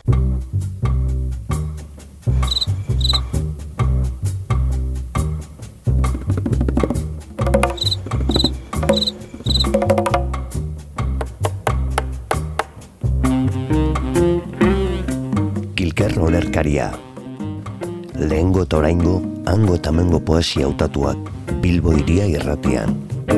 Kilker olerkaria. Lehengo eta oraingo, hango eta hemengo poesia hautatuak, Bilbo Hiria Irratian.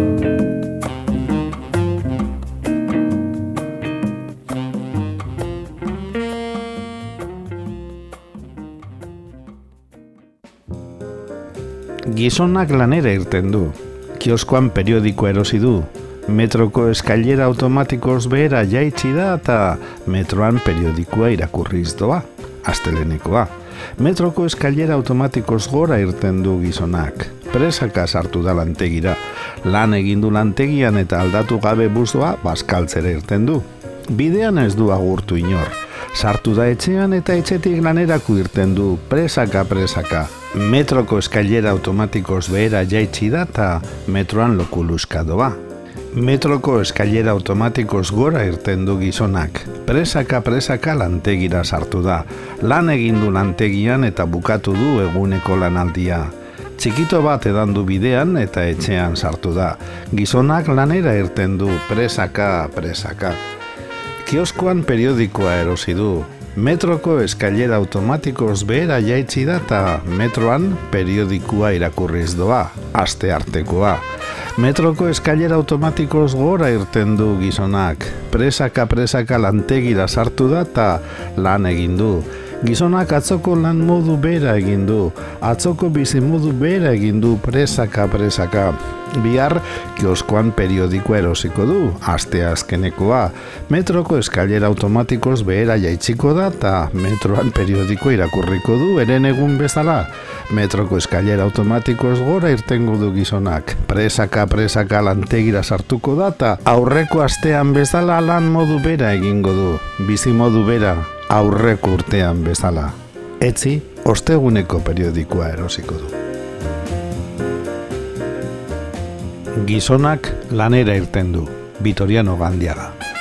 Gizonak lanera irten du. Kioskoan periodikoa erosi du. Metroko eskailera automatikoz behera jaitsi da eta metroan periodikoa irakurriz doa, astelenekoa. Metroko eskailera automatikoz gora irten du gizonak. Presaka sartu da lantegira. Lan egin du lantegian eta aldatu gabe busdoa bazkaltzera irten du. Bidean ez du agurtu inor. Sartu da etxean eta etxetik lanerako irten du, presaka. Metroko eskailera automatikoz behera jaitsi da eta metroan lokuluska doa. Metroko eskailera automatikoz gora irten du gizonak. Presaka lantegira sartu da. Lan egin du lantegian eta bukatu du eguneko lanaldia. Txikito bat edan du bidean eta etxean sartu da. Gizonak lanera irten du, presaka. Kioskoan periodikoa erosi du. Metroko eskailera automatikoz behera jaitsi da eta metroan periodikoa irakurriz doa, asteartekoa. Metroko eskailera automatikoz gora irten du gizonak. Presaka lantegira sartu da eta lan egin du. Gizonak atzoko lan modu bera egin du. Atzoko bizimodu bera egin du, presaka. Bihar kioskoan periodikoa erosiko du, asteazkenekoa. Metroko eskailera automatikoz behera jaitsiko da eta metroan periodikoa irakurriko du, eren egun bezala. Metroko eskailera automatikoz gora irtengo du gizonak. Presaka lantegira sartuko da eta aurreko astean bezala lan modu bera egingo du. Bizimodu bera, aurreko urtean bezala. Etzi, osteguneko periodikoa erosiko du. Gizonak lanera irten du, Vitoriano Gandiaga.